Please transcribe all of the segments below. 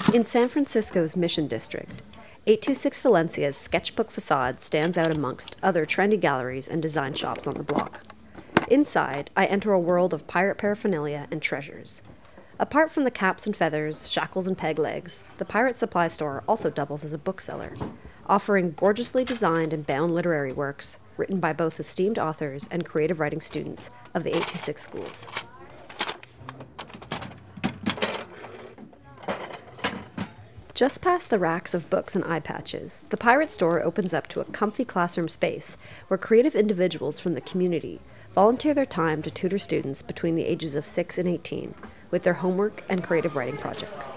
In San Francisco's Mission District, 826 Valencia's sketchbook facade stands out amongst other trendy galleries and design shops on the block. Inside, I enter a world of pirate paraphernalia and treasures. Apart from the caps and feathers, shackles and peg legs, the pirate supply store also doubles as a bookseller, offering gorgeously designed and bound literary works written by both esteemed authors and creative writing students of the 826 schools. Just past the racks of books and eye patches, the pirate store opens up to a comfy classroom space where creative individuals from the community volunteer their time to tutor students between the ages of 6 and 18 with their homework and creative writing projects.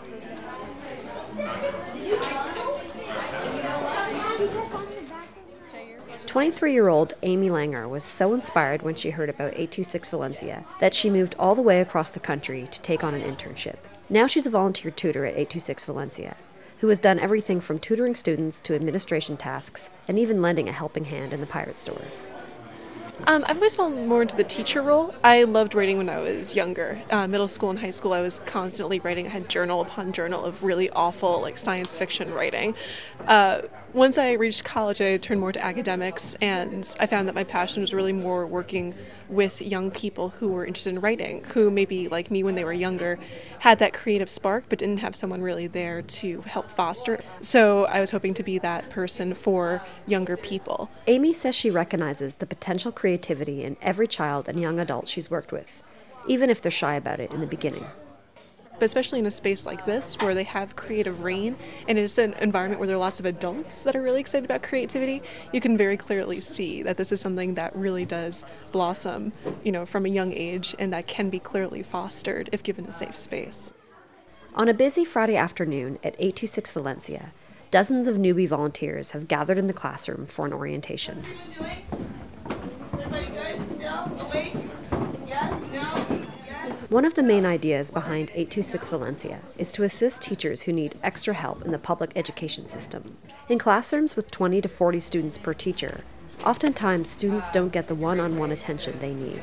"23-year-old Amy Langer was so inspired when she heard about 826 Valencia that she moved all the way across the country to take on an internship. Now she's a volunteer tutor at 826 Valencia, who has done everything from tutoring students to administration tasks and even lending a helping hand in the pirate store. I've always fallen more into the teacher role. I loved writing when I was younger. Middle school and high school, I was constantly writing. I had journal upon journal of really awful, science fiction writing. Once I reached college, I turned more to academics, and I found that my passion was really more working with young people who were interested in writing, who maybe, like me when they were younger, had that creative spark but didn't have someone really there to help foster it. So I was hoping to be that person for younger people. Amy says she recognizes the potential creativity in every child and young adult she's worked with, even if they're shy about it in the beginning. But especially in a space like this where they have creative reign and it's an environment where there are lots of adults that are really excited about creativity, you can very clearly see that this is something that really does blossom, from a young age, and that can be clearly fostered if given a safe space. On a busy Friday afternoon at 826 Valencia, dozens of newbie volunteers have gathered in the classroom for an orientation. What are you doing? Is everybody good? Still? Awake? Yes? No? One of the main ideas behind 826 Valencia is to assist teachers who need extra help in the public education system. In classrooms with 20 to 40 students per teacher, oftentimes students don't get the one-on-one attention they need.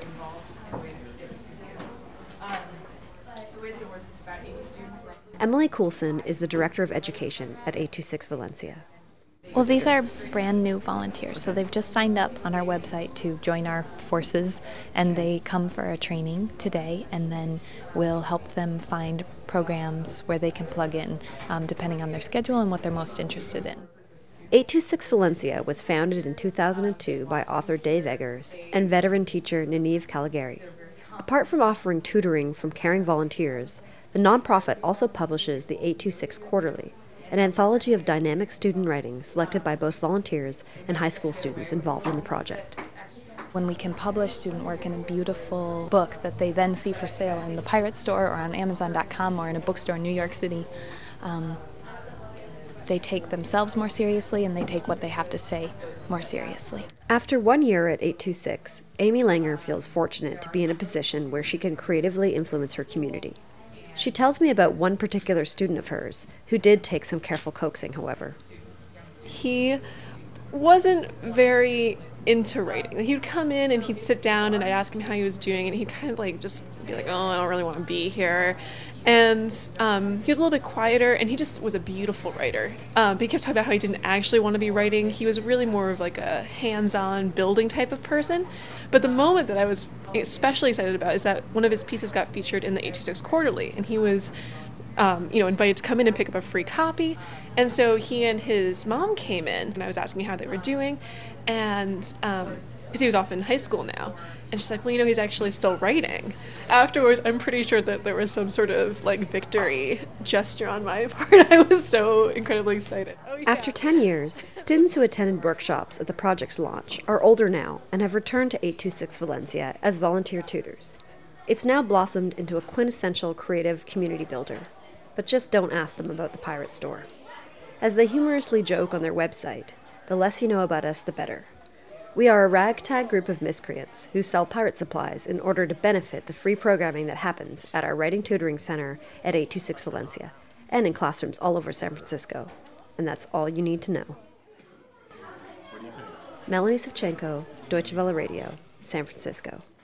Emily Coulson is the Director of Education at 826 Valencia. Well, these are brand new volunteers, so they've just signed up on our website to join our forces, and they come for a training today, and then we'll help them find programs where they can plug in, depending on their schedule and what they're most interested in. 826 Valencia was founded in 2002 by author Dave Eggers and veteran teacher Ninive Caligari. Apart from offering tutoring from caring volunteers, the nonprofit also publishes the 826 Quarterly, an anthology of dynamic student writing selected by both volunteers and high school students involved in the project. When we can publish student work in a beautiful book that they then see for sale in the pirate store or on Amazon.com or in a bookstore in New York City, they take themselves more seriously and they take what they have to say more seriously. After 1 year at 826, Amy Langer feels fortunate to be in a position where she can creatively influence her community. She tells me about one particular student of hers who did take some careful coaxing, however. He wasn't very into writing. He'd come in and he'd sit down and I'd ask him how he was doing, and he'd kind of just be like, "Oh, I don't really want to be here." And he was a little bit quieter, and he just was a beautiful writer. But he kept talking about how he didn't actually want to be writing. He was really more of a hands-on building type of person. But the moment that I was especially excited about is that one of his pieces got featured in the 826 Quarterly, and he was invited to come in and pick up a free copy. And so he and his mom came in, and I was asking how they were doing, and because he was off in high school now. And she's like, "Well, he's actually still writing." Afterwards, I'm pretty sure that there was some sort of victory gesture on my part. I was so incredibly excited. Oh, yeah. After 10 years, students who attended workshops at the project's launch are older now and have returned to 826 Valencia as volunteer tutors. It's now blossomed into a quintessential creative community builder. But just don't ask them about the pirate store. As they humorously joke on their website, the less you know about us, the better. We are a ragtag group of miscreants who sell pirate supplies in order to benefit the free programming that happens at our Writing Tutoring Center at 826 Valencia and in classrooms all over San Francisco. And that's all you need to know. Melanie Savchenko, Deutsche Welle Radio, San Francisco.